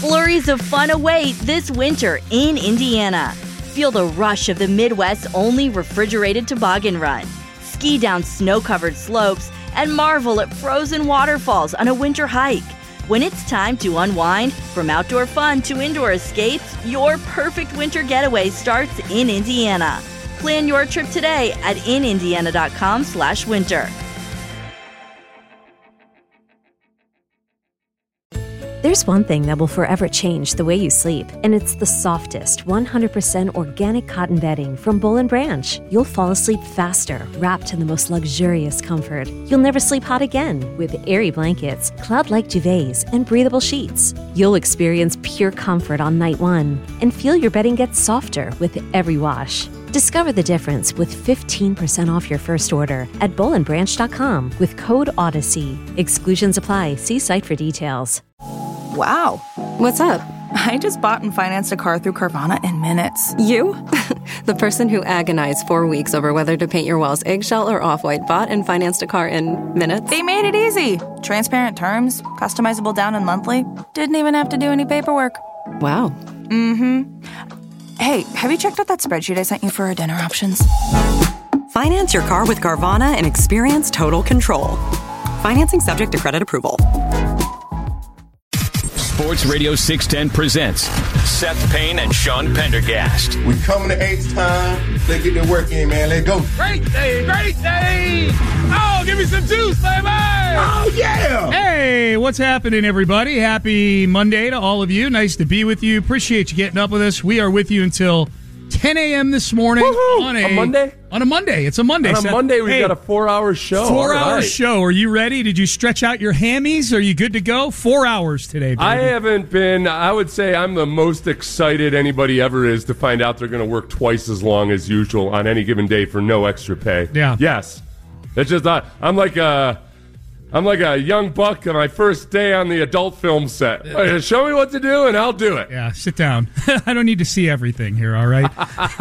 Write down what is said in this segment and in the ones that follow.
Flurries of fun await this winter in Indiana. Feel the rush of the Midwest's only refrigerated toboggan run. Ski down snow-covered slopes and marvel at frozen waterfalls on a winter hike. When it's time to unwind, from outdoor fun to indoor escapes, your perfect winter getaway starts in Indiana. Plan your trip today at inindiana.com/winter. There's one thing that will forever change the way you sleep, and it's the softest, 100% organic cotton bedding from Boll & Branch. You'll fall asleep faster, wrapped in the most luxurious comfort. You'll never sleep hot again with airy blankets, cloud-like duvets, and breathable sheets. You'll experience pure comfort on night one and feel your bedding gets softer with every wash. Discover the difference with 15% off your first order at bollandbranch.com with code Odyssey. Exclusions apply. See site for details. Wow. What's up? I just bought and financed a car through Carvana in minutes. You? The person who agonized 4 weeks over whether to paint your walls eggshell or off-white bought and financed a car in minutes? They made it easy. Transparent terms, customizable down and monthly. Didn't even have to do any paperwork. Wow. Mm-hmm. Hey, have you checked out that spreadsheet I sent you for our dinner options? Finance your car with Carvana and experience total control. Financing subject to credit approval. Sports Radio 610 presents Seth Payne and Sean Pendergast. We coming to H time. Let's get the work in, man. Let's go. Great day, great day. Oh, give me some juice, baby. Oh, yeah. Hey, what's happening, everybody? Happy Monday to all of you. Nice to be with you. Appreciate you getting up with us. We are with you until 10 a.m. this morning. On a Monday? On a Monday. It's a Monday. On a Monday, we've got a 4-hour show. 4-hour show. Are you ready? Did you stretch out your hammies? Are you good to go? 4 hours today, baby. I haven't been. I would say I'm the most excited anybody ever is to find out they're going to work twice as long as usual on any given day for no extra pay. Yeah. Yes. It's just not. I'm like a young buck on my first day on the adult film set. Show me what to do, and I'll do it. Yeah, sit down. I don't need to see everything here, all right?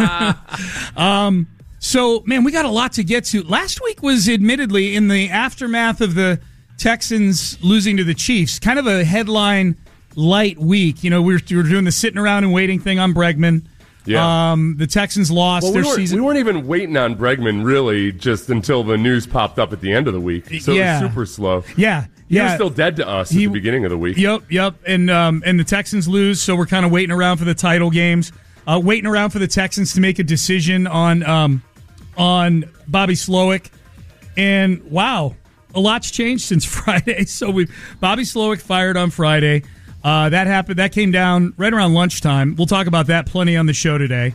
So, man, we got a lot to get to. Last week was admittedly in the aftermath of the Texans losing to the Chiefs, kind of a headline light week. You know, we were doing the sitting around and waiting thing on Bregman. Yeah. The Texans lost their season. We weren't even waiting on Bregman, really, just until the news popped up at the end of the week. So it was super slow. Yeah. He was still dead to us at the beginning of the week. Yep. And the Texans lose, so we're kind of waiting around for the title games. Waiting around for the Texans to make a decision on Bobby Slowick. And, wow, a lot's changed since Friday. So Bobby Slowick fired on Friday. That happened. That came down right around lunchtime. We'll talk about that plenty on the show today.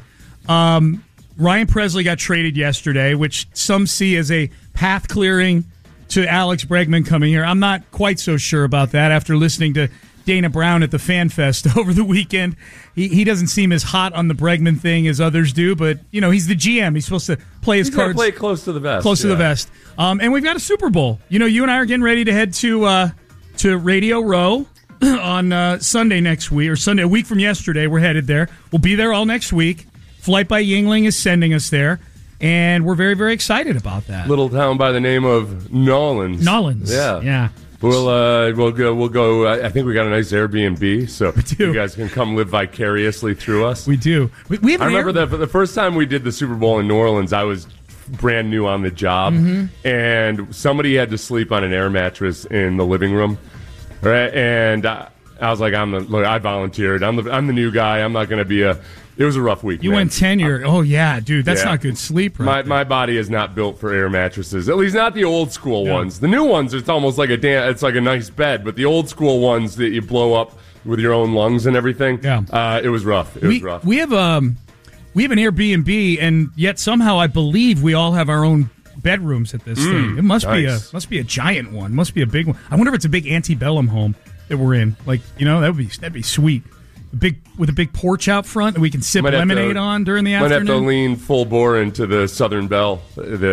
Ryan Presley got traded yesterday, which some see as a path clearing to Alex Bregman coming here. I'm not quite so sure about that after listening to Dana Brown at the Fan Fest over the weekend. He doesn't seem as hot on the Bregman thing as others do, but you know he's the GM. He's supposed to play his cards. Play close to the vest. Close to the vest. And we've got a Super Bowl. You know, you and I are getting ready to head to Radio Row on Sunday next week, or Sunday, a week from yesterday. We're headed there. We'll be there all next week. Flight by Yingling is sending us there, and we're very, very excited about that. Little town by the name of Nolans. Yeah. We'll go. I think we got a nice Airbnb, so you guys can come live vicariously through us. We do. We have I remember the first time we did the Super Bowl in New Orleans, I was brand new on the job, and somebody had to sleep on an air mattress in the living room, right? And I was like, I volunteered. I'm the new guy. I'm not going to be a. It was a rough week. You went tenure. Oh yeah, dude, that's not good sleep. Right my body is not built for air mattresses. At least not the old school ones. The new ones, it's almost like it's like a nice bed. But the old school ones that you blow up with your own lungs and everything. Yeah, it was rough. It was rough. We have an Airbnb, and yet somehow I believe we all have our own bedrooms at this thing. It must be a giant one. Must be a big one. I wonder if it's a big antebellum home that we're in. Like, you know, that'd be sweet. With a big porch out front that we can sip lemonade on during the afternoon. Might have to lean full bore into the Southern Belle.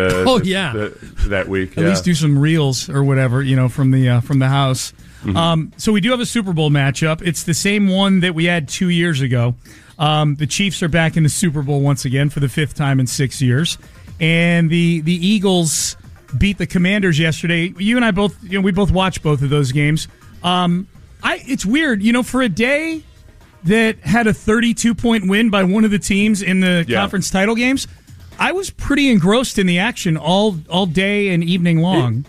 That week. At least do some reels or whatever, you know, from the house. Mm-hmm. So we do have a Super Bowl matchup. It's the same one that we had 2 years ago. The Chiefs are back in the Super Bowl once again for the 5th time in 6 years, and the Eagles beat the Commanders yesterday. You and I both, we both watched both of those games. It's weird, for a day that had a 32-point win by one of the teams in the conference title games, I was pretty engrossed in the action all day and evening long.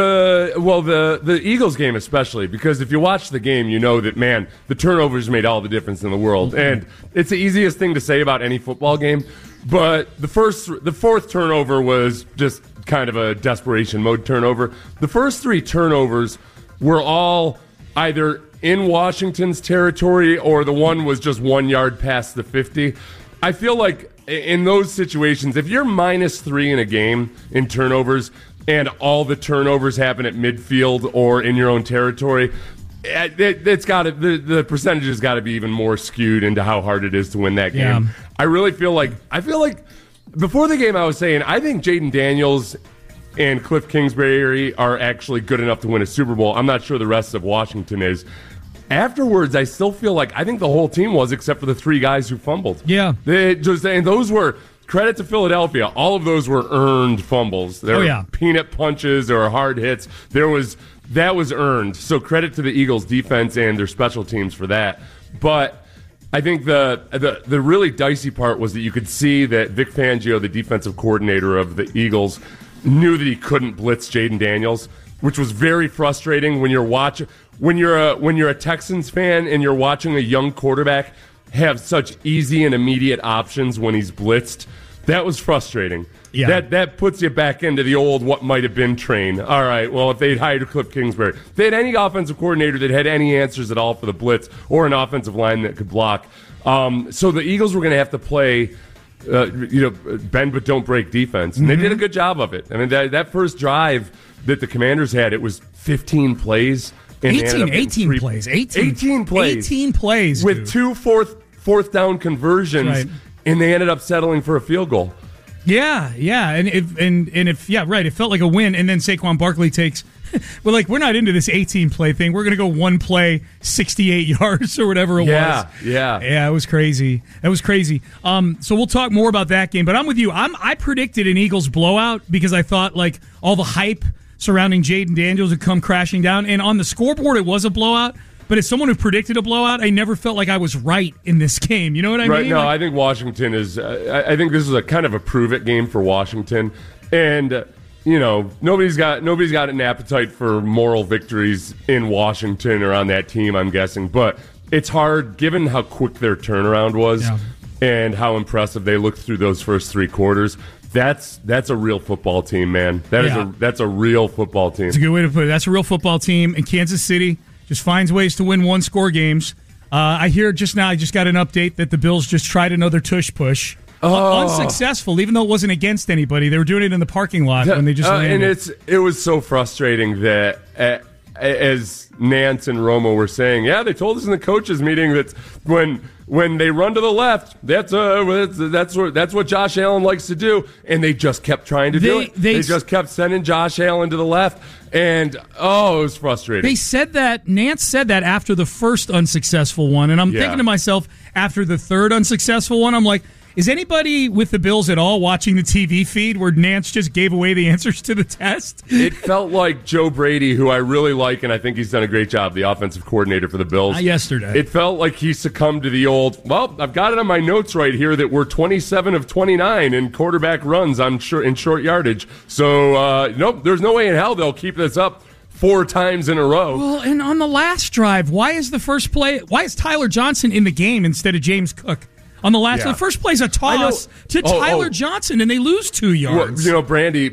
The Eagles game especially, because if you watch the game, you know that, man, the turnovers made all the difference in the world. Mm-hmm. And it's the easiest thing to say about any football game. But the fourth turnover was just kind of a desperation mode turnover. The first 3 turnovers were all either in Washington's territory or the one was just 1 yard past the 50. I feel like in those situations, if you're -3 in a game in turnovers and all the turnovers happen at midfield or in your own territory, it's got the percentage has got to be even more skewed into how hard it is to win that game. Yeah. I feel like before the game I was saying I think Jaden Daniels and Cliff Kingsbury are actually good enough to win a Super Bowl. I'm not sure the rest of Washington is. Afterwards, I still feel like I think the whole team was, except for the 3 guys who fumbled. Yeah. And those were, credit to Philadelphia, all of those were earned fumbles. There were peanut punches or hard hits. That was earned. So credit to the Eagles defense and their special teams for that. But I think the really dicey part was that you could see that Vic Fangio, the defensive coordinator of the Eagles, knew that he couldn't blitz Jaden Daniels, which was very frustrating when you're a Texans fan and you're watching a young quarterback have such easy and immediate options when he's blitzed. That was frustrating. Yeah. That puts you back into the old what might have been train. All right, well, if they'd hired Cliff Kingsbury, if they had any offensive coordinator that had any answers at all for the blitz or an offensive line that could block. So the Eagles were going to have to play bend but don't break defense. And they did a good job of it. I mean, that first drive that the Commanders had, it was 15 plays. 18 plays. 18 plays. With dude. 2 fourth down conversions, and they ended up settling for a field goal. Yeah. It felt like a win, and then Saquon Barkley takes. We're not into this 18 play thing. We're gonna go 1 play, 68 yards or whatever it was. Yeah. It was crazy. So we'll talk more about that game. But I'm with you. I predicted an Eagles blowout because I thought like all the hype surrounding Jaden Daniels would come crashing down. And on the scoreboard, it was a blowout. But as someone who predicted a blowout, I never felt like I was right in this game. You know what I mean? No, I think Washington is. I think this is a kind of a prove-it game for Washington, and nobody's got an appetite for moral victories in Washington or on that team. I'm guessing, but it's hard given how quick their turnaround was and how impressive they looked through those first 3 quarters. That's a real football team, man. That's a real football team. That's a good way to put it. That's a real football team, and Kansas City just finds ways to win 1-score games. I hear just now, I just got an update that the Bills just tried another tush push. Unsuccessful, even though it wasn't against anybody. They were doing it in the parking lot when they just landed. And it was so frustrating that, as Nance and Romo were saying, they told us in the coaches meeting that when they run to the left, that's what Josh Allen likes to do, and they just kept trying to do it. They just kept sending Josh Allen to the left, and it was frustrating. They said that Nance said that after the first unsuccessful one, and I'm thinking to myself, after the third unsuccessful one, I'm like, is anybody with the Bills at all watching the TV feed where Nance just gave away the answers to the test? It felt like Joe Brady, who I really like, and I think he's done a great job, the offensive coordinator for the Bills. Yesterday. It felt like he succumbed to the old, I've got it on my notes right here that we're 27 of 29 in quarterback runs in short yardage. So, nope, there's no way in hell they'll keep this up 4 times in a row. Well, and on the last drive, why is Tyler Johnson in the game instead of James Cook? On the last, the first play's a toss to Tyler Johnson, and they lose 2 yards. Well, Brandy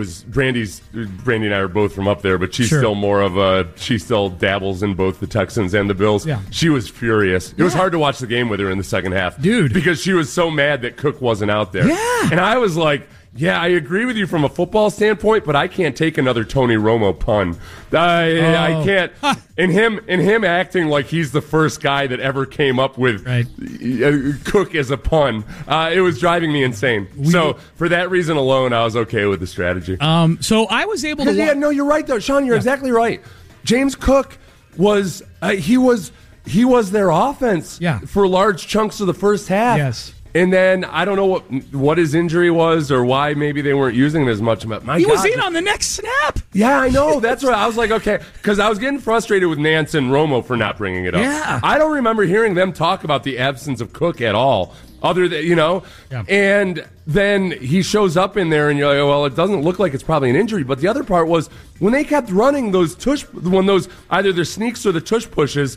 and I are both from up there, but she's still more of she still dabbles in both the Texans and the Bills. Yeah. She was furious. It was hard to watch the game with her in the second half, dude, because she was so mad that Cook wasn't out there. Yeah, and I was like, I agree with you from a football standpoint, but I can't take another Tony Romo pun. I can't. And him acting like he's the first guy that ever came up with Cook as a pun. It was driving me insane. So for that reason alone, I was okay with the strategy. So I was able to. No, you're right though, Sean. You're exactly right. James Cook was he was their offense for large chunks of the first half. Yes. And then I don't know what his injury was or why maybe they weren't using him as much. But he was in on the next snap. Yeah, I know. That's what I was like, okay. Because I was getting frustrated with Nance and Romo for not bringing it up. Yeah. I don't remember hearing them talk about the absence of Cook at all. Other than, Yeah. And then he shows up in there and you're like, well, it doesn't look like it's probably an injury. But the other part was when they kept running those either their sneaks or the tush pushes,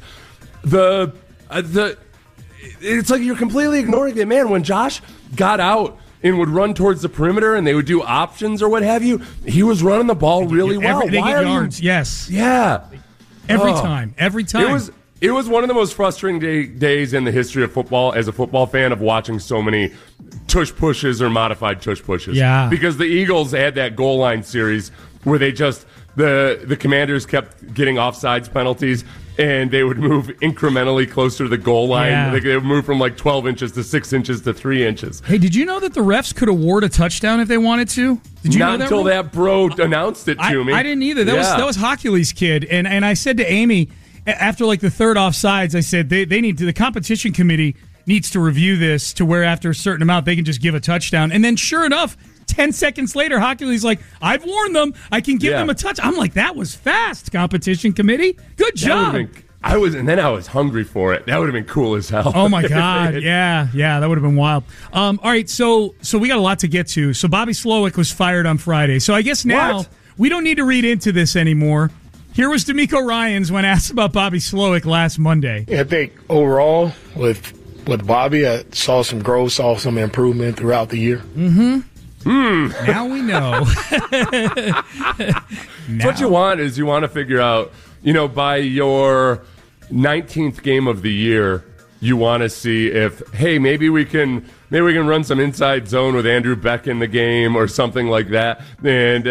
it's like you're completely ignoring it, man. When Josh got out and would run towards the perimeter and they would do options or what have you, he was running the ball really well. They get yards, yes. Yeah. Every time. It was one of the most frustrating days in the history of football as a football fan of watching so many tush pushes or modified tush pushes. Yeah. Because the Eagles had that goal line series where they just the Commanders kept getting offsides penalties and they would move incrementally closer to the goal line. Yeah. They would move from like 12 inches to 6 inches to 3 inches. Hey, did you know that the refs could award a touchdown if they wanted to? Did you Not know that until that bro announced it to me. I didn't either. That was Hocules' kid. And I said to Amy, after like the third offsides, I said they need to, the competition committee needs to review this to where after a certain amount they can just give a touchdown. And then sure enough, 10 seconds later, Hocules like, I've warned them. I can give them a touch. I'm like, that was fast, competition committee. Good job. I was hungry for it. That would have been cool as hell. Oh my God. Yeah, that would have been wild. All right, so we got a lot to get to. So Bobby Slowick was fired on Friday. So I guess now we don't need to read into this anymore. Here was D'Amico Ryans when asked about Bobby Slowick last Monday. I think overall with Bobby, I saw some growth, saw some improvement throughout the year. Mm-hmm. Now we know. What you want is you want to figure out, by your 19th game of the year, you want to see if, hey, maybe we can run some inside zone with Andrew Beck in the game or something like that. And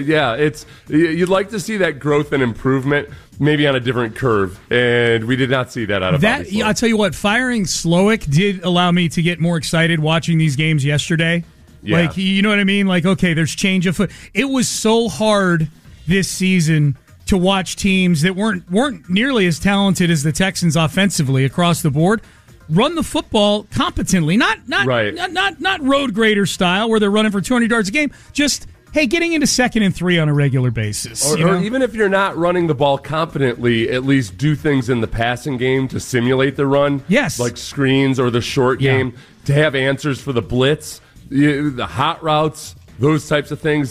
you'd like to see that growth and improvement, maybe on a different curve. And we did not see that out of Bobby Slowick. I'll tell you what, firing Slowick did allow me to get more excited watching these games yesterday. Yeah. Like, you know what I mean? Like, okay, there's change of foot. It was so hard this season to watch teams that weren't nearly as talented as the Texans offensively across the board run the football competently, not road grader style where they're running for 200 yards a game. Just getting into 2nd and 3 on a regular basis, or even if you're not running the ball competently, at least do things in the passing game to simulate the run. Yes, like screens or the short game to have answers for the blitz, the hot routes, those types of things.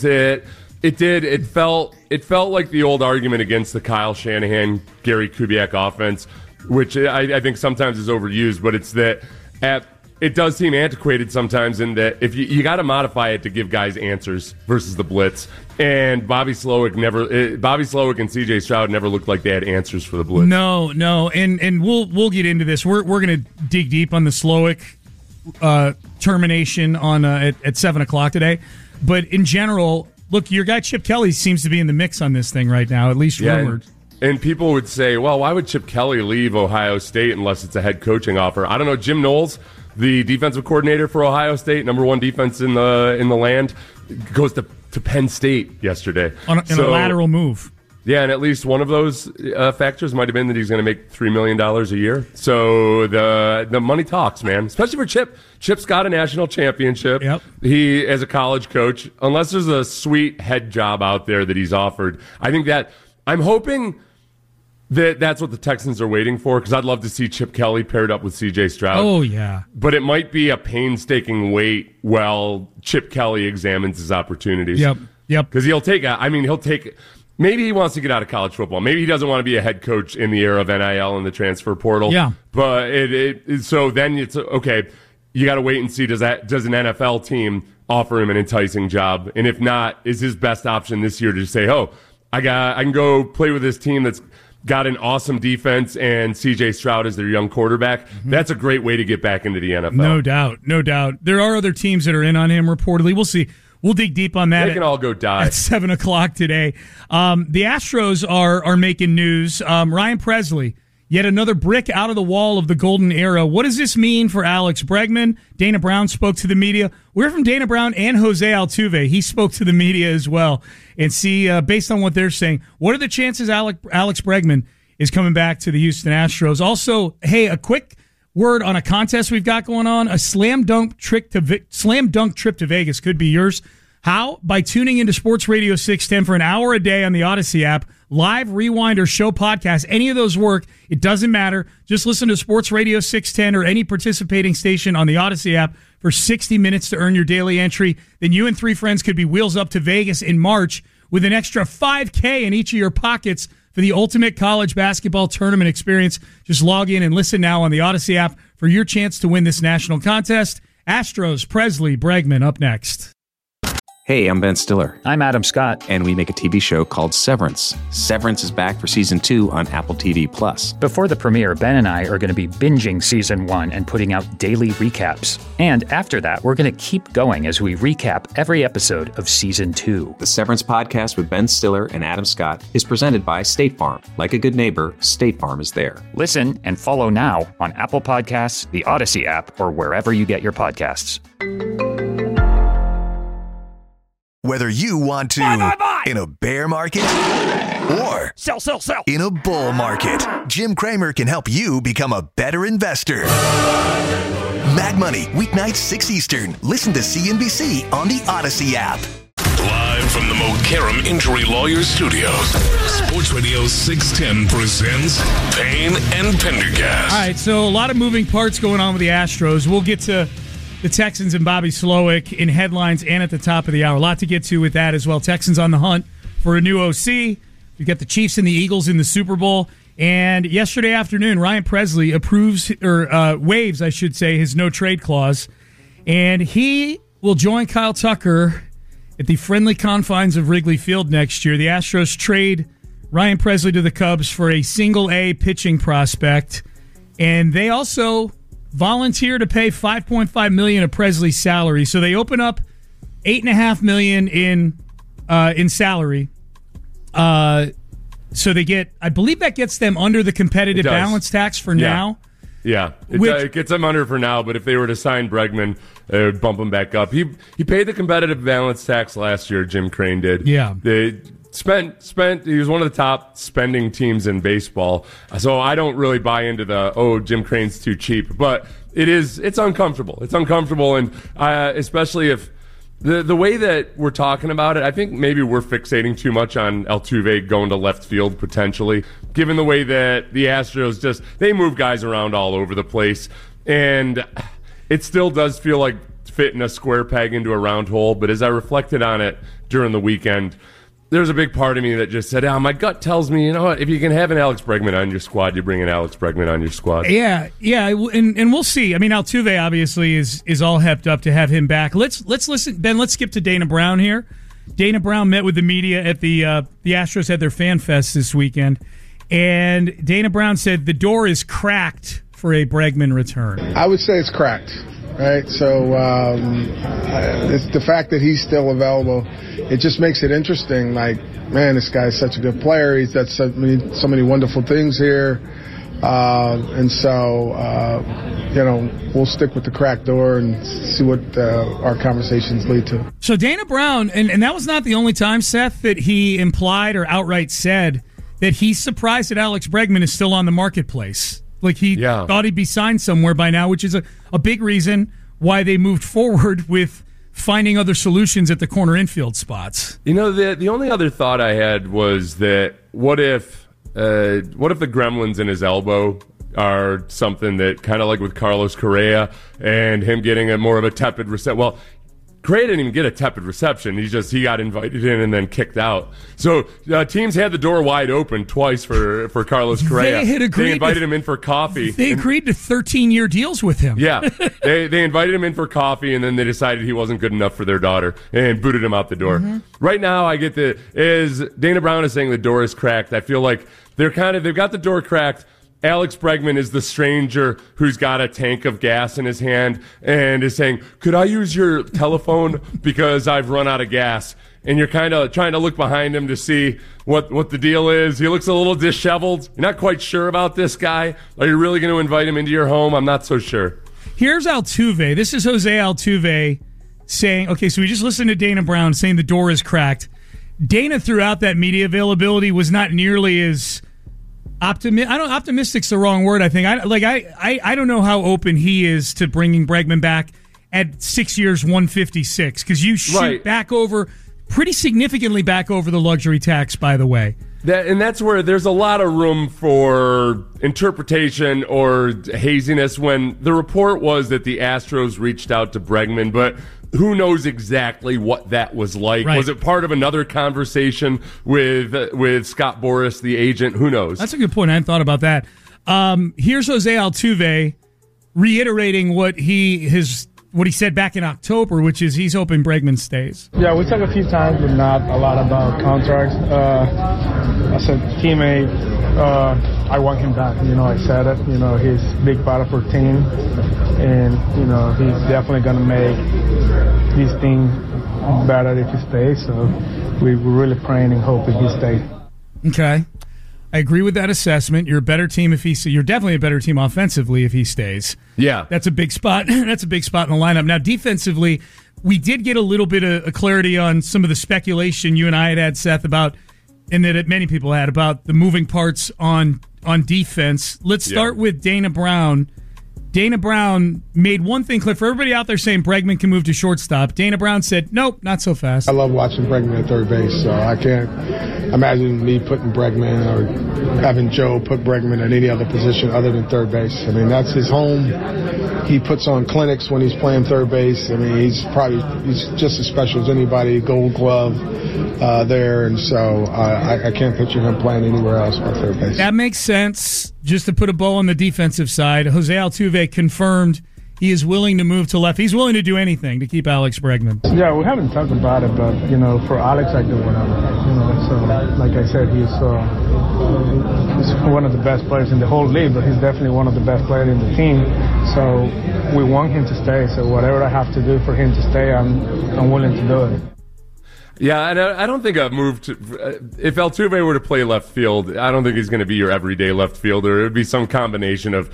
It felt like the old argument against the Kyle Shanahan, Gary Kubiak offense, which I think sometimes is overused, but it's that it does seem antiquated sometimes in that if you got to modify it to give guys answers versus the blitz. And Bobby Slowick and C.J. Stroud never looked like they had answers for the blitz. No, and we'll get into this. We're going to dig deep on the Slowick termination on at 7:00 today, but in general, look, your guy Chip Kelly seems to be in the mix on this thing right now, at least rumored. And people would say, well, why would Chip Kelly leave Ohio State unless it's a head coaching offer? I don't know. Jim Knowles, the defensive coordinator for Ohio State, number 1 defense in the land, goes to Penn State yesterday. In a lateral move. Yeah, and at least one of those factors might have been that he's going to make $3 million a year. So the money talks, man, especially for Chip. Chip's got a national championship. Yep. He, as a college coach, unless there's a sweet head job out there that he's offered, I think that I'm hoping that's what the Texans are waiting for, because I'd love to see Chip Kelly paired up with C.J. Stroud. Oh, yeah. But it might be a painstaking wait while Chip Kelly examines his opportunities. Yep. Because he'll take maybe he wants to get out of college football. Maybe he doesn't want to be a head coach in the era of NIL and the transfer portal. Yeah. But so then it's okay. You got to wait and see. Does an NFL team offer him an enticing job? And if not, is his best option this year to say, I can go play with this team that's got an awesome defense and C.J. Stroud as their young quarterback? Mm-hmm. That's a great way to get back into the NFL. No doubt. There are other teams that are in on him reportedly. We'll see. We'll dig deep on that. They can all go die. At 7:00 today. The Astros are making news. Ryan Presley, yet another brick out of the wall of the golden era. What does this mean for Alex Bregman? Dana Brown spoke to the media. We're from Dana Brown and Jose Altuve. He spoke to the media as well. And see, based on what they're saying, what are the chances Alex Bregman is coming back to the Houston Astros? Also, hey, a quick word on a contest we've got going on. A slam dunk trip to Vegas could be yours. How? By tuning into Sports Radio 610 for an hour a day on the Odyssey app. Live, rewind, or show podcast. Any of those work. It doesn't matter. Just listen to Sports Radio 610 or any participating station on the Odyssey app for 60 minutes to earn your daily entry. Then you and 3 friends could be wheels up to Vegas in March with an extra $5K in each of your pockets for the ultimate college basketball tournament experience. Just log in and listen now on the Odyssey app for your chance to win this national contest. Astros, Presley, Bregman up next. Hey, I'm Ben Stiller. I'm Adam Scott. And we make a TV show called Severance. Severance is back for Season 2 on Apple TV+. Before the premiere, Ben and I are going to be binging Season 1 and putting out daily recaps. And after that, we're going to keep going as we recap every episode of Season 2. The Severance podcast with Ben Stiller and Adam Scott is presented by State Farm. Like a good neighbor, State Farm is there. Listen and follow now on Apple Podcasts, the Odyssey app, or wherever you get your podcasts. Whether you want to buy. In a bear market or sell in a bull market, Jim Cramer can help you become a better investor. Mad Money, weeknights 6 Eastern. Listen to CNBC on the Odyssey app. Live from the Mokaram Injury Lawyers Studios, Sports Radio 610 presents Payne and Pendergast. All right, so a lot of moving parts going on with the Astros. We'll get to the Texans and Bobby Slowick in headlines and at the top of the hour. A lot to get to with that as well. Texans on the hunt for a new OC. We've got the Chiefs and the Eagles in the Super Bowl. And yesterday afternoon, Ryan Presley waives, I should say, his no-trade clause. And he will join Kyle Tucker at the friendly confines of Wrigley Field next year. The Astros trade Ryan Presley to the Cubs for a single-A pitching prospect. And they also volunteer to pay $5.5 million of Presley's salary. So they open up $8.5 million in salary. So they get, I believe that gets them under the competitive balance tax for now. Yeah, it gets them under for now, but if they were to sign Bregman, it would bump him back up. He paid the competitive balance tax last year, Jim Crane did. Yeah. They spent. He was one of the top spending teams in baseball. So I don't really buy into Jim Crane's too cheap. But it's uncomfortable. It's uncomfortable, and especially if the way that we're talking about it, I think maybe we're fixating too much on Altuve going to left field potentially, given the way that the Astros they move guys around all over the place, and it still does feel like fitting a square peg into a round hole. But as I reflected on it during the weekend, there's a big part of me that just said, my gut tells me, you know what, if you can have an Alex Bregman on your squad, you bring an Alex Bregman on your squad. Yeah, and we'll see. I mean, Altuve obviously is all hepped up to have him back. Let's listen, Ben, let's skip to Dana Brown here. Dana Brown met with the media at the Astros had their fan fest this weekend, and Dana Brown said the door is cracked for a Bregman return. I would say it's cracked, right? So it's the fact that he's still available. It just makes it interesting. Like, man, this guy's such a good player. He's done so many wonderful things here. And so, we'll stick with the cracked door and see what our conversations lead to. So Dana Brown, and that was not the only time, Seth, that he implied or outright said that he's surprised that Alex Bregman is still on the marketplace. Like he thought he'd be signed somewhere by now, which is a big reason why they moved forward with finding other solutions at the corner infield spots. You know, the only other thought I had was that what if the gremlins in his elbow are something that kind of like with Carlos Correa and him getting more of a tepid reception. Well, Correa didn't even get a tepid reception. He got invited in and then kicked out. So teams had the door wide open twice for Carlos Correa. They invited him in for coffee. They agreed to 13-year deals with him. Yeah, they invited him in for coffee, and then they decided he wasn't good enough for their daughter and booted him out the door. Mm-hmm. Right now, I get as Dana Brown is saying the door is cracked. I feel like they've got the door cracked. Alex Bregman is the stranger who's got a tank of gas in his hand and is saying, could I use your telephone because I've run out of gas? And you're kind of trying to look behind him to see what the deal is. He looks a little disheveled. You're not quite sure about this guy. Are you really going to invite him into your home? I'm not so sure. Here's Altuve. This is Jose Altuve saying, okay, so we just listened to Dana Brown saying the door is cracked. Dana, throughout that media availability, was not nearly as Optimistic's the wrong word, I think. I don't know how open he is to bringing Bregman back at 6 years, 156, because you shoot back over, pretty significantly back over the luxury tax, by the way. And that's where there's a lot of room for interpretation or haziness when the report was that the Astros reached out to Bregman, but who knows exactly what that was like? Right. Was it part of another conversation with Scott Boras, the agent? Who knows? That's a good point. I hadn't thought about that. Here's Jose Altuve reiterating what he said back in October, which is he's hoping Bregman stays. Yeah, we talked a few times, but not a lot about contracts. I said, teammate, I want him back. I said it. He's a big part of our team. And, he's definitely going to make this team better if he stays. So we're really praying and hoping he stays. Okay. I agree with that assessment. You're a better team if you're definitely a better team offensively if he stays. Yeah. That's a big spot. That's a big spot in the lineup. Now, defensively, we did get a little bit of clarity on some of the speculation you and I had, Seth, about, and that many people had, about the moving parts on defense. Let's start with Dana Brown. Dana Brown made one thing clear for everybody out there saying Bregman can move to shortstop. Dana Brown said, nope, not so fast. I love watching Bregman at third base, so I can't imagine me putting Bregman or having Joe put Bregman at any other position other than third base. I mean, that's his home. He puts on clinics when he's playing third base. I mean, he's just as special as anybody, Gold Glove there, and so I can't picture him playing anywhere else but third base. That makes sense. Just to put a bow on the defensive side, Jose Altuve confirmed he is willing to move to left. He's willing to do anything to keep Alex Bregman. Yeah, we haven't talked about it, but, for Alex, I do whatever. So, like I said, he's one of the best players in the whole league, but he's definitely one of the best players in the team. So we want him to stay. So whatever I have to do for him to stay, I'm willing to do it. Yeah, and I don't think a move to if Altuve were to play left field, I don't think he's going to be your everyday left fielder. It would be some combination of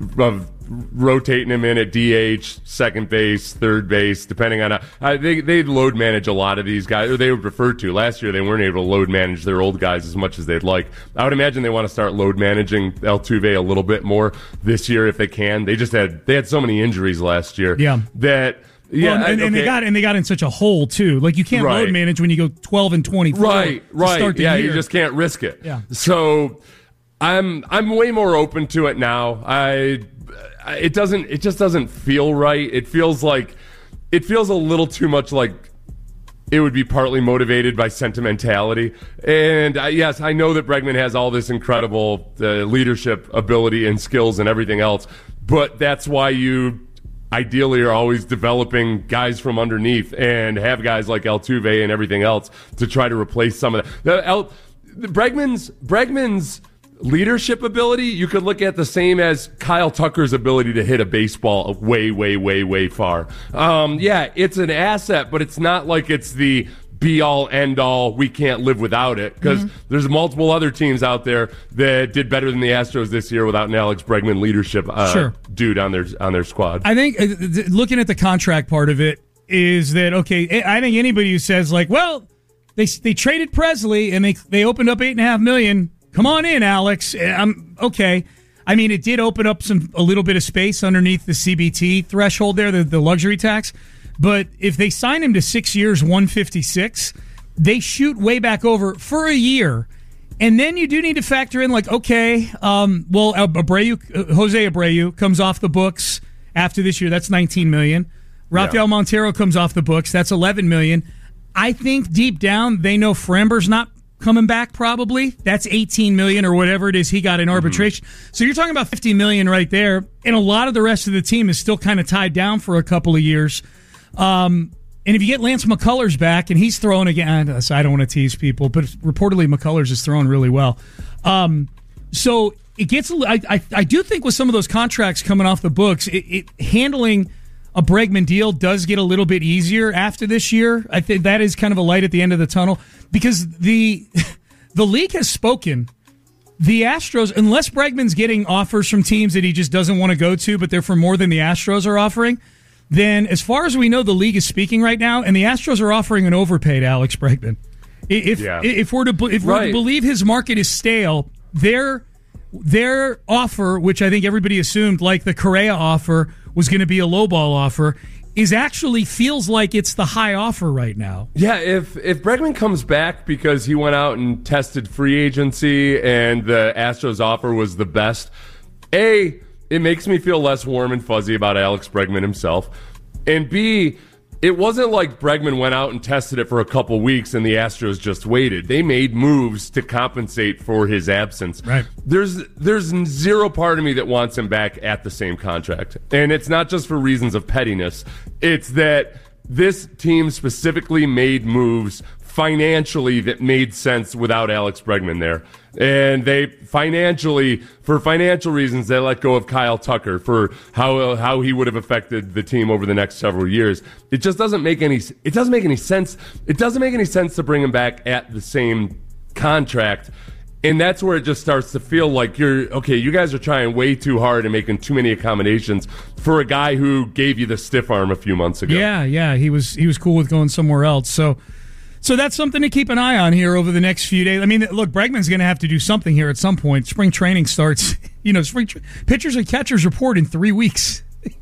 rotating him in at DH, second base, third base, depending on they'd load manage a lot of these guys, or they would prefer to. Last year they weren't able to load manage their old guys as much as they'd like. I would imagine they want to start load managing Altuve a little bit more this year if they can. They had so many injuries last year that. Yeah, well, and they got in such a hole too. Like you can't load manage when you go 12-24. Right. Start the year. You just can't risk it. Yeah. So I'm way more open to it now. It just doesn't feel right. It feels a little too much like it would be partly motivated by sentimentality. And yes, I know that Bregman has all this incredible leadership ability and skills and everything else, but that's why you ideally are always developing guys from underneath and have guys like Altuve and everything else to try to replace some of that. Bregman's leadership ability, you could look at the same as Kyle Tucker's ability to hit a baseball way, way, way, way far. It's an asset, but it's not like it's the be-all, end-all, we can't live without it, because there's multiple other teams out there that did better than the Astros this year without an Alex Bregman leadership dude on their squad. I think looking at the contract part of it is that, okay, I think anybody who says, like, well, they traded Presley and they opened up $8.5 million, come on in, Alex. Okay. I mean, it did open up a little bit of space underneath the CBT threshold there, the luxury tax. But if they sign him to 6 years, 156, they shoot way back over for a year. And then you do need to factor in, like, okay, Jose Abreu comes off the books after this year. That's $19 million. Rafael Montero comes off the books. That's $11 million. I think deep down they know Framber's not coming back probably. That's $18 million or whatever it is he got in arbitration. So you're talking about $50 million right there. And a lot of the rest of the team is still kind of tied down for a couple of years. And if you get Lance McCullers back, and he's throwing again, so I don't want to tease people, but reportedly McCullers is throwing really well. So it gets. I do think with some of those contracts coming off the books, handling a Bregman deal does get a little bit easier after this year. I think that is kind of a light at the end of the tunnel because the league has spoken. The Astros, unless Bregman's getting offers from teams that he just doesn't want to go to, but they're for more than the Astros are offering, then as far as we know, the league is speaking right now, and the Astros are offering an overpaid Alex Bregman. If we're to believe his market is stale, they're their offer, which I think everybody assumed, like the Correa offer, was going to be a lowball offer, is actually feels like it's the high offer right now. Yeah, if Bregman comes back because he went out and tested free agency and the Astros offer was the best, A, it makes me feel less warm and fuzzy about Alex Bregman himself. And B, it wasn't like Bregman went out and tested it for a couple weeks and the Astros just waited. They made moves to compensate for his absence. Right. There's zero part of me that wants him back at the same contract. And it's not just for reasons of pettiness. It's that this team specifically made moves financially that made sense without Alex Bregman there. And they for financial reasons, they let go of Kyle Tucker for how he would have affected the team over the next several years. It just doesn't make any sense. It doesn't make any sense to bring him back at the same contract. And that's where it just starts to feel like you guys are trying way too hard and making too many accommodations for a guy who gave you the stiff arm a few months ago. Yeah, he was cool with going somewhere else. So that's something to keep an eye on here over the next few days. I mean, look, Bregman's going to have to do something here at some point. Spring training starts. Pitchers and catchers report in 3 weeks.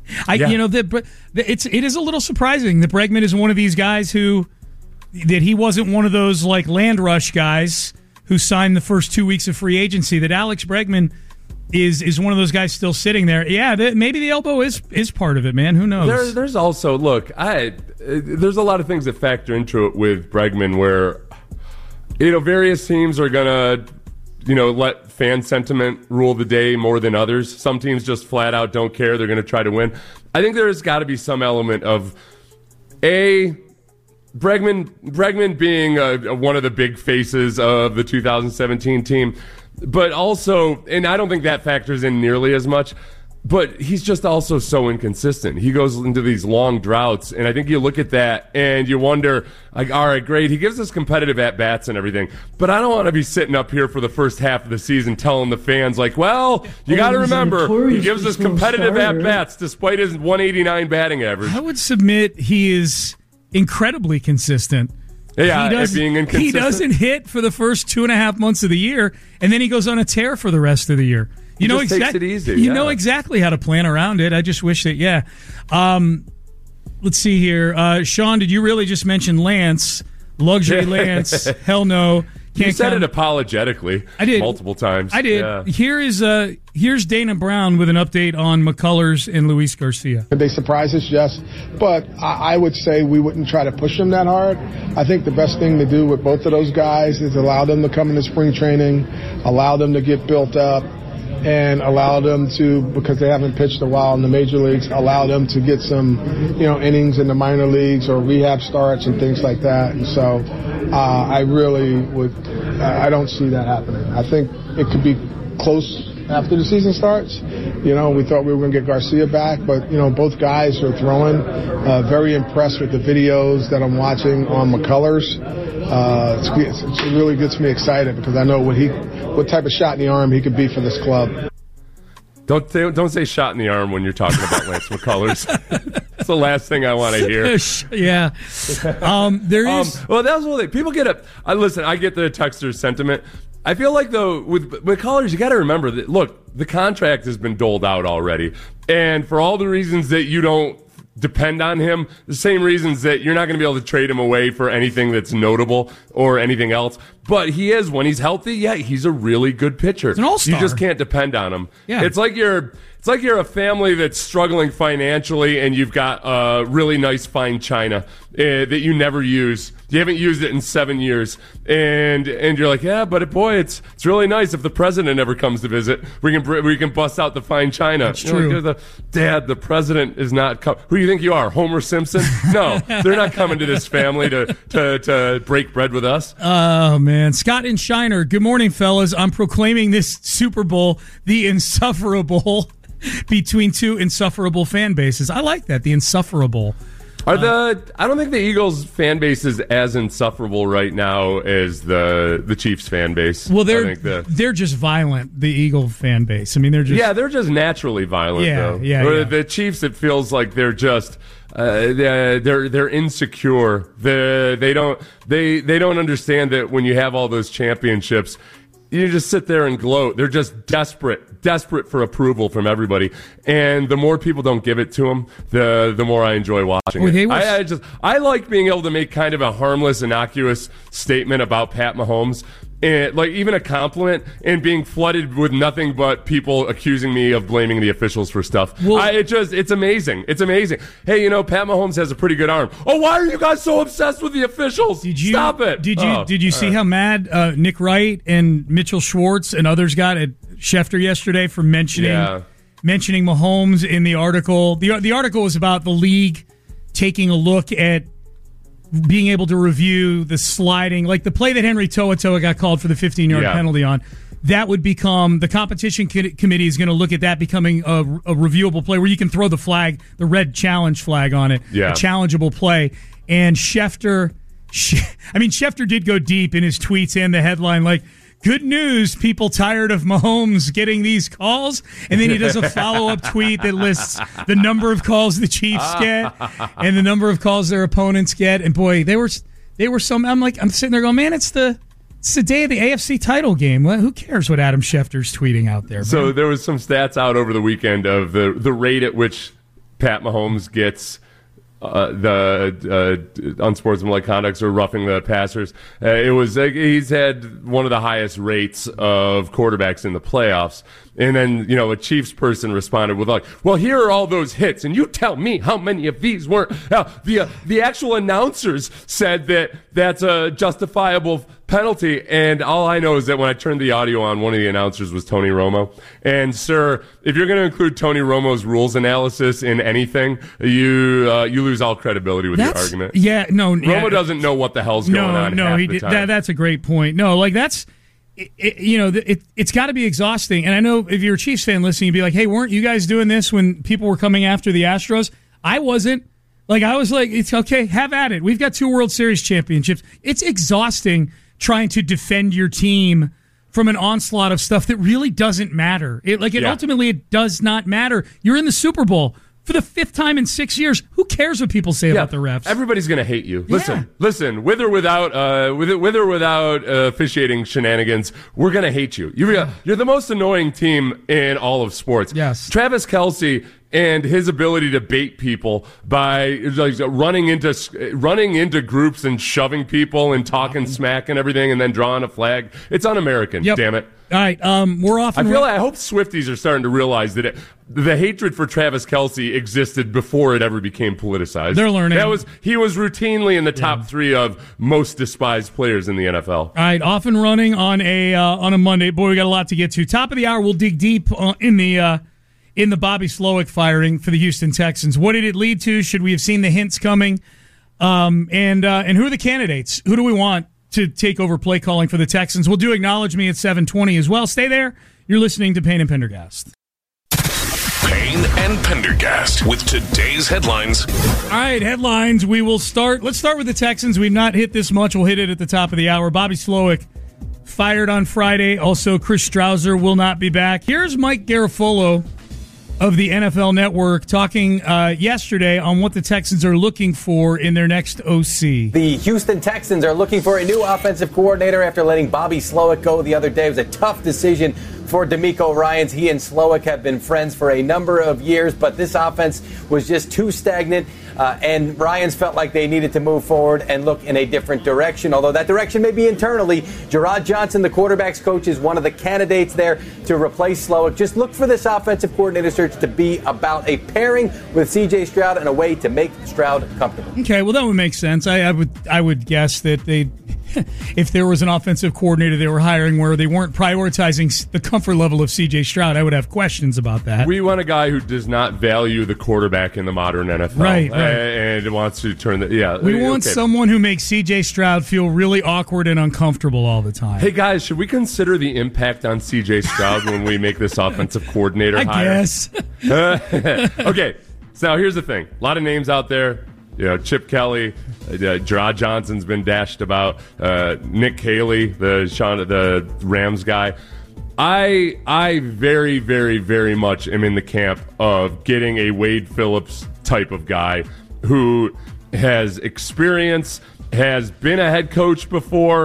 It is a little surprising that Bregman is one of these guys that he wasn't one of those like land rush guys who signed the first 2 weeks of free agency. That Alex Bregman is one of those guys still sitting there. Yeah, maybe the elbow is part of it, man. Who knows? There's also, look, there's a lot of things that factor into it with Bregman where, various teams are going to, let fan sentiment rule the day more than others. Some teams just flat out don't care. They're going to try to win. I think there's got to be some element of, Bregman being one of the big faces of the 2017 team, but also, and I don't think that factors in nearly as much, but he's just also so inconsistent. He goes into these long droughts, and I think you look at that and you wonder, like, all right, great, he gives us competitive at-bats and everything, but I don't want to be sitting up here for the first half of the season telling the fans, like, well, you got to remember, he gives us competitive at-bats despite his 189 batting average. I would submit he is incredibly consistent. Yeah, being inconsistent. He doesn't hit for the first 2.5 months of the year, and then he goes on a tear for the rest of the year. He takes it easy. You know exactly how to plan around it. I just wish that, let's see here. Sean, did you really just mention Lance? Luxury Lance? Hell no. You said it apologetically. I did. Multiple times. I did. Yeah. Here's Dana Brown with an update on McCullers and Luis Garcia. Could they surprise us? Yes. But I would say we wouldn't try to push them that hard. I think the best thing to do with both of those guys is allow them to come into spring training, allow them to get built up, and allow them to, because they haven't pitched a while in the major leagues, allow them to get some, innings in the minor leagues or rehab starts and things like that. And so I really I don't see that happening. I think it could be close after the season starts. We thought we were going to get Garcia back, but, both guys are throwing. Very impressed with the videos that I'm watching on McCullers. It really gets me excited because I know what type of shot in the arm he could be for this club. Don't say shot in the arm when you're talking about Lance McCullers. That's the last thing I want to hear. Yeah. There is. Well, that's what people get up. Listen, I get the texter's sentiment. I feel like, though, with McCullers, you got to remember that, look, the contract has been doled out already. And for all the reasons that you don't depend on him, the same reasons that you're not going to be able to trade him away for anything that's notable or anything else. But he is, when he's healthy, he's a really good pitcher. He's an all-star. You just can't depend on him. Yeah. It's like you're a family that's struggling financially and you've got really nice fine china that you never use. You haven't used it in 7 years. And you're like, yeah, but boy, it's really nice if the president ever comes to visit. We can bust out the fine china. That's true. Like, Dad, the president is not coming. Who do you think you are, Homer Simpson? No, they're not coming to this family to break bread with us. Oh, man. Scott and Shiner, good morning, fellas. I'm proclaiming this Super Bowl the insufferable between two insufferable fan bases. I like that, the insufferable. I don't think the Eagles fan base is as insufferable right now as the Chiefs fan base. Well, they're just violent, the Eagle fan base. I mean, they're just naturally violent. Yeah, though. yeah. The Chiefs, it feels like they're just they're insecure. They don't understand that when you have all those championships, you just sit there and gloat. They're just desperate for approval from everybody. And the more people don't give it to them, the more I enjoy watching it. I like being able to make kind of a harmless, innocuous statement about Pat Mahomes. And like even a compliment, and being flooded with nothing but people accusing me of blaming the officials for stuff. It's amazing. It's amazing. Hey, Pat Mahomes has a pretty good arm. Oh, why are you guys so obsessed with the officials? Stop it. Did you see how mad Nick Wright and Mitchell Schwartz and others got at Schefter yesterday for mentioning Mahomes in the article? The article was about the league taking a look at being able to review the sliding, like the play that Henry To'oTo'o got called for the 15-yard penalty on. That would become, the competition committee is going to look at that becoming a reviewable play where you can throw the flag, the red challenge flag on it, a challengeable play. And Schefter did go deep in his tweets and the headline, like, good news, people tired of Mahomes getting these calls. And then he does a follow-up tweet that lists the number of calls the Chiefs get and the number of calls their opponents get. And boy, they were some. I'm sitting there going, man, it's the day of the AFC title game. Well, who cares what Adam Schefter's tweeting out there? So there was some stats out over the weekend of the rate at which Pat Mahomes gets the unsportsmanlike conducts or roughing the passers. He's had one of the highest rates of quarterbacks in the playoffs. And then, a Chiefs person responded with well, here are all those hits, and you tell me how many of these weren't. The actual announcers said that that's a justifiable penalty, and all I know is that when I turned the audio on, one of the announcers was Tony Romo. And, sir, if you're going to include Tony Romo's rules analysis in anything, you lose all credibility with your argument. Romo doesn't know what the hell's going on half the time. That's a great point. No, like that's... It's got to be exhausting. And I know if you're a Chiefs fan listening, you'd be like, hey, weren't you guys doing this when people were coming after the Astros? I wasn't. I was like, it's okay, have at it. We've got 2 World Series championships. It's exhausting trying to defend your team from an onslaught of stuff that really doesn't matter. Ultimately, it does not matter. You're in the Super Bowl for the 5th time in 6 years. Who cares what people say about the refs? Everybody's going to hate you. Listen, with or without officiating shenanigans, we're going to hate you. You're the most annoying team in all of sports. Yes. Travis Kelce and his ability to bait people by running into groups and shoving people and talking smack and everything and then drawing a flag. It's un-American, damn it. All right, we're off. I hope Swifties are starting to realize that the hatred for Travis Kelce existed before it ever became politicized. They're learning. He was routinely in the top 3 of most despised players in the NFL. All right, off and running on a Monday. Boy, we got a lot to get to. Top of the hour, we'll dig deep in the Bobby Slowik firing for the Houston Texans. What did it lead to? Should we have seen the hints coming? And who are the candidates? Who do we want to take over play calling for the Texans? We'll do Acknowledge Me at 7:20 as well. Stay there. You're listening to Payne and Pendergast. Payne and Pendergast with today's headlines. All right, headlines. Let's start with the Texans. We've not hit this much. We'll hit it at the top of the hour. Bobby Slowik fired on Friday. Also, Chris Strouser will not be back. Here's Mike Garafolo of the NFL Network talking yesterday on what the Texans are looking for in their next OC. The Houston Texans are looking for a new offensive coordinator after letting Bobby Slowik go the other day. It was a tough decision for DeMeco Ryans. He and Slowik have been friends for a number of years, but this offense was just too stagnant, and Ryans felt like they needed to move forward and look in a different direction, although that direction may be internally. Gerard Johnson, the quarterback's coach, is one of the candidates there to replace Slowik. Just look for this offensive coordinator search to be about a pairing with C.J. Stroud and a way to make Stroud comfortable. Okay, well, that would make sense. I would guess that they... if there was an offensive coordinator they were hiring where they weren't prioritizing the comfort level of C.J. Stroud, I would have questions about that. We want a guy who does not value the quarterback in the modern NFL. Right. And wants to turn the... Yeah. We want someone who makes C.J. Stroud feel really awkward and uncomfortable all the time. Hey, guys, should we consider the impact on C.J. Stroud when we make this offensive coordinator hire? I guess. Okay, so now here's the thing. A lot of names out there. Chip Kelly, Gerard Johnson's been dashed about. Nick Haley, the Rams guy. I very, very, very much am in the camp of getting a Wade Phillips type of guy who has experience, has been a head coach before,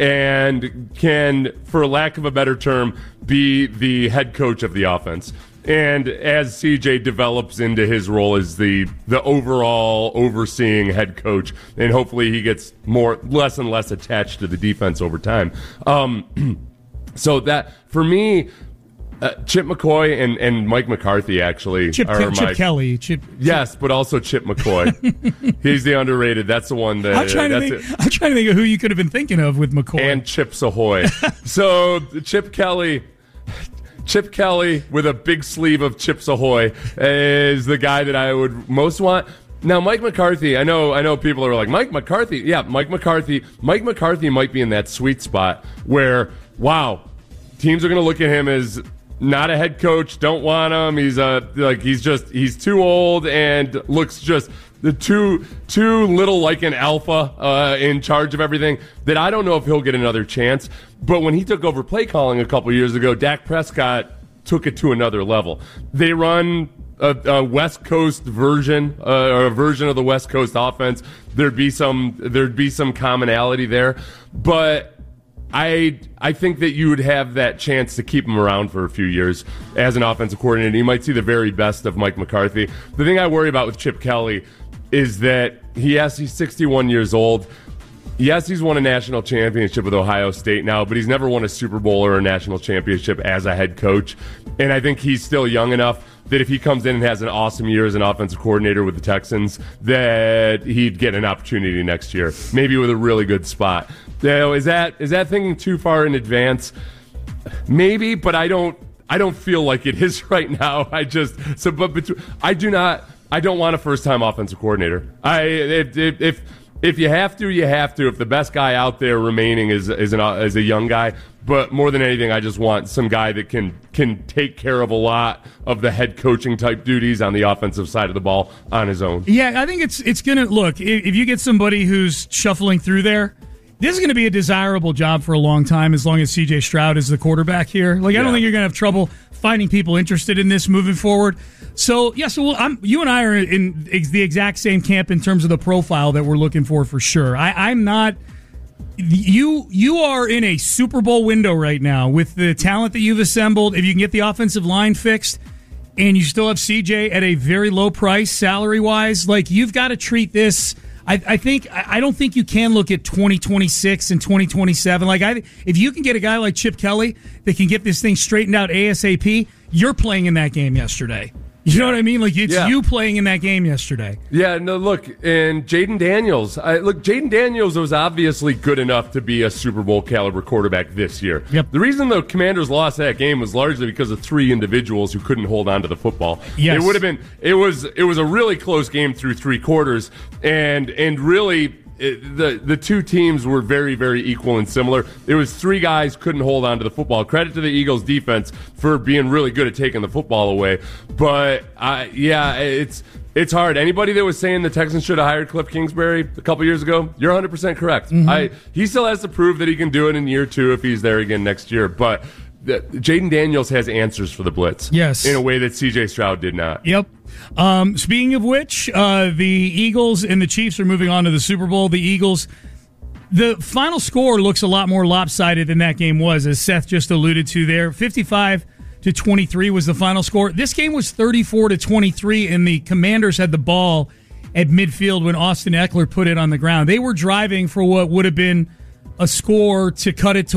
and can, for lack of a better term, be the head coach of the offense. And as CJ develops into his role as the overall overseeing head coach, and hopefully he gets less and less attached to the defense over time. So that, for me, Chip McCoy and Mike McCarthy actually Chip Kelly. Yes, but also Chip McCoy. He's the underrated. That's the one that... I'm trying to think of who you could have been thinking of with McCoy. And Chips Ahoy. So Chip Kelly with a big sleeve of Chips Ahoy is the guy that I would most want. Now, Mike McCarthy, I know people are like, Mike McCarthy? Yeah, Mike McCarthy. Mike McCarthy might be in that sweet spot where, wow, teams are going to look at him as not a head coach, don't want him. He's too old and looks just too little like an alpha in charge of everything, that I don't know if he'll get another chance. But when he took over play calling a couple years ago, Dak Prescott took it to another level. They run a West Coast version, or a version of the West Coast offense. There'd be some commonality there, but I think that you would have that chance to keep him around for a few years as an offensive coordinator. You might see the very best of Mike McCarthy. The thing I worry about with Chip Kelly is that he's 61 years old. Yes, he's won a national championship with Ohio State now, but he's never won a Super Bowl or a national championship as a head coach. And I think he's still young enough that if he comes in and has an awesome year as an offensive coordinator with the Texans, that he'd get an opportunity next year, maybe with a really good spot. Now, is that thinking too far in advance? Maybe, but I don't feel like it is right now. I don't want a first-time offensive coordinator. If you have to, you have to. If the best guy out there remaining is a young guy, but more than anything, I just want some guy that can take care of a lot of the head coaching type duties on the offensive side of the ball on his own. Yeah, I think it's gonna look. If you get somebody who's shuffling through there, this is going to be a desirable job for a long time, as long as C.J. Stroud is the quarterback here. I don't think you're going to have trouble finding people interested in this moving forward. So, you and I are in the exact same camp in terms of the profile that we're looking for sure. I'm not. You are in a Super Bowl window right now with the talent that you've assembled. If you can get the offensive line fixed and you still have C.J. at a very low price salary-wise, you've got to treat this. I don't think you can look at 2026 and 2027. If you can get a guy like Chip Kelly that can get this thing straightened out ASAP, you're playing in that game yesterday. You know what I mean? You playing in that game yesterday. Yeah, no, look, and Jaden Daniels. Jaden Daniels was obviously good enough to be a Super Bowl caliber quarterback this year. Yep. The reason the Commanders lost that game was largely because of three individuals who couldn't hold on to the football. Yes. It was a really close game through three quarters, and really the two teams were very, very equal and similar. It was three guys couldn't hold on to the football. Credit to the Eagles defense for being really good at taking the football away. But it's hard. Anybody that was saying the Texans should have hired Cliff Kingsbury a couple years ago, you're 100% correct. Mm-hmm. He still has to prove that he can do it in year two if he's there again next year. But Jaden Daniels has answers for the blitz. Yes. In a way that C.J. Stroud did not. Yep. Speaking of which, the Eagles and the Chiefs are moving on to the Super Bowl. The Eagles, the final score looks a lot more lopsided than that game was, as Seth just alluded to there. 55-23 was the final score. This game was 34-23, and the Commanders had the ball at midfield when Austin Eckler put it on the ground. They were driving for what would have been a score to cut it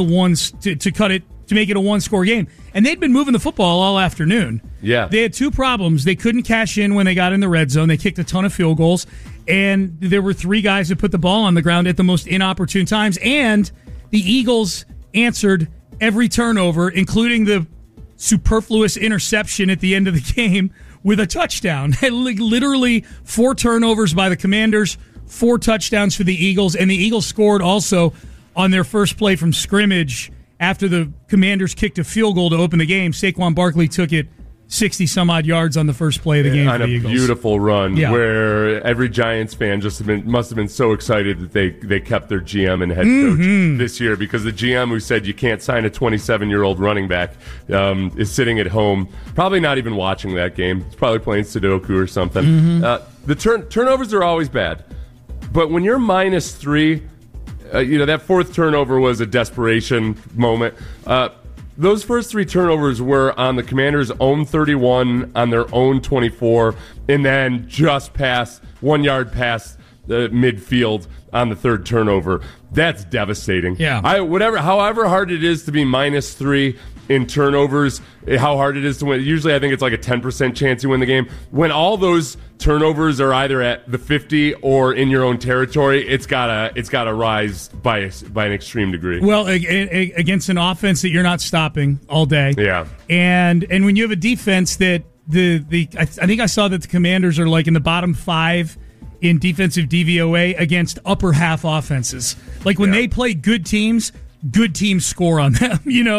to make it a one-score game. And they'd been moving the football all afternoon. Yeah. They had two problems. They couldn't cash in when they got in the red zone. They kicked a ton of field goals. And there were three guys that put the ball on the ground at the most inopportune times. And the Eagles answered every turnover, including the superfluous interception at the end of the game, with a touchdown. Literally 4 turnovers by the Commanders, 4 touchdowns for the Eagles. And the Eagles scored also on their first play from scrimmage. After the Commanders kicked a field goal to open the game, Saquon Barkley took it 60-some-odd yards on the first play of the game for the Eagles. On a beautiful run where every Giants fan must have been so excited that they kept their GM and head coach this year, because the GM who said you can't sign a 27-year-old running back is sitting at home, probably not even watching that game. He's probably playing Sudoku or something. The turnovers are always bad, but when you're -3, that fourth turnover was a desperation moment. Those first 3 turnovers were on the Commanders' own 31, on their own 24, and then just past 1 yard past the midfield on the third turnover. That's devastating. Yeah. However hard it is to be -3 in turnovers, how hard it is to win. Usually I think it's like a 10% chance you win the game. When all those turnovers are either at the 50 or in your own territory, it's gotta rise by an extreme degree. Well, against an offense that you're not stopping all day. Yeah. And when you have a defense that I think I saw that the Commanders are like in the bottom 5 in defensive DVOA against upper half offenses. Like when they play good teams score on them,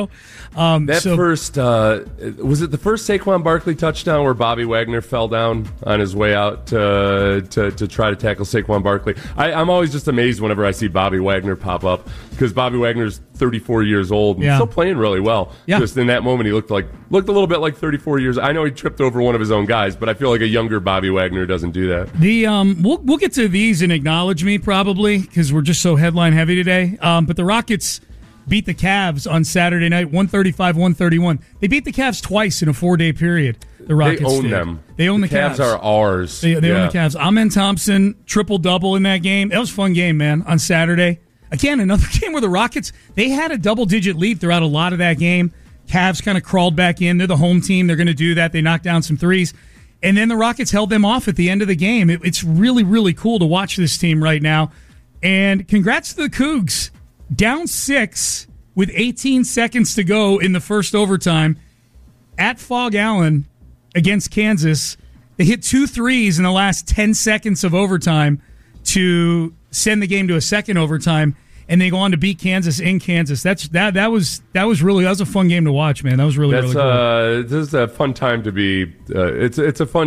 First, was it the first Saquon Barkley touchdown where Bobby Wagner fell down on his way out to try to tackle Saquon Barkley? I'm always just amazed whenever I see Bobby Wagner pop up, because Bobby Wagner's 34 years old and still playing really well. Yeah. Just in that moment, he looked a little bit like 34 years. I know he tripped over one of his own guys, but I feel like a younger Bobby Wagner doesn't do that. We'll get to these and acknowledge me probably because we're just so headline heavy today. But the Rockets beat the Cavs on Saturday night, 135-131. They beat the Cavs twice in a 4-day period. The Rockets own them. They own the Cavs. Cavs are ours. They own the Cavs. Amen Thompson, triple-double in that game. That was a fun game, man, on Saturday. Again, another game where the Rockets, they had a double-digit lead throughout a lot of that game. Cavs kind of crawled back in. They're the home team. They're going to do that. They knocked down some threes. And then the Rockets held them off at the end of the game. It's really, really cool to watch this team right now. And congrats to the Cougs. Down 6 with 18 seconds to go in the first overtime at Fog Allen against Kansas. They hit 2 threes in the last 10 seconds of overtime to send the game to a second overtime, and they go on to beat Kansas in Kansas. That was a fun game to watch, man. That was really cool. This is a fun time to be. This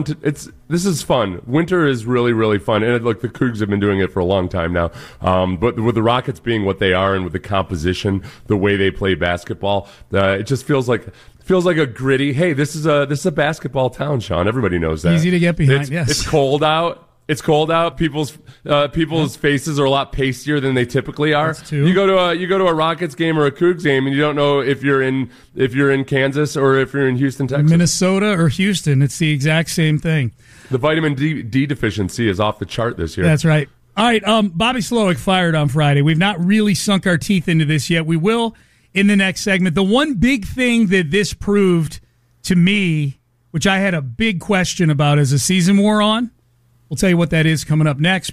is fun. Winter is really, really fun, and look, the Cougs have been doing it for a long time now. But with the Rockets being what they are, and with the composition, the way they play basketball, it just feels like a gritty. Hey, this is a basketball town, Sean. Everybody knows that. Easy to get behind. Yes, it's cold out. It's cold out. People's faces are a lot pastier than they typically are. You go to a Rockets game or a Cougs game, and you don't know if you're in Kansas or if you're in Houston, Texas, Minnesota, or Houston. It's the exact same thing. The vitamin D deficiency is off the chart this year. That's right. All right, Bobby Slowik fired on Friday. We've not really sunk our teeth into this yet. We will in the next segment. The one big thing that this proved to me, which I had a big question about as the season wore on, we'll tell you what that is coming up next.